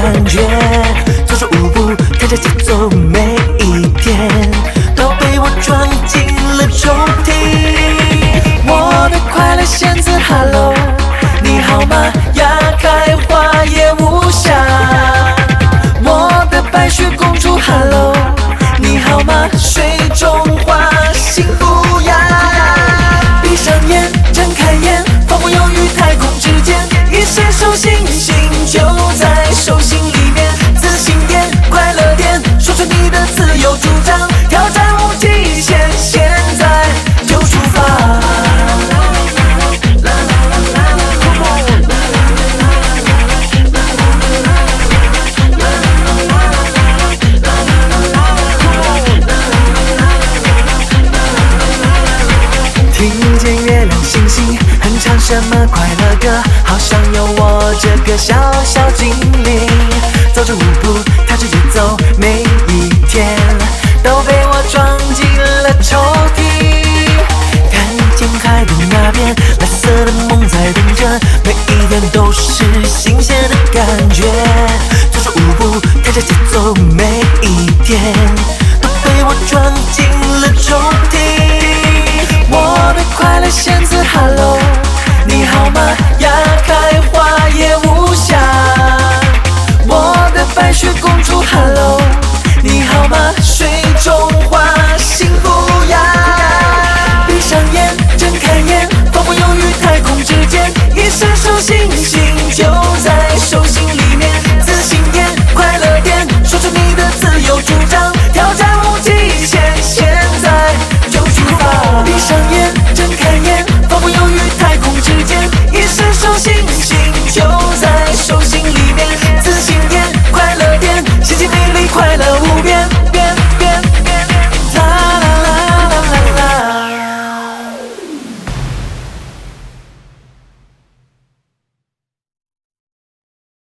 觉，走着舞步，看着节奏，每一天都被我装进了抽屉。我的快乐限字 Hello， 你好吗？呀开花也无暇。我的白雪公主 Hello， 你好吗？水中花，幸福呀。闭上眼，睁开眼，仿佛游于太空之间，一些手星星就在手心里面。自信点，快乐点，说出你的自由主张，挑战无极限，现在就出发。听见月亮星星哼唱什么快乐歌，好像有我这个小小精灵，走着舞步，踏着节奏，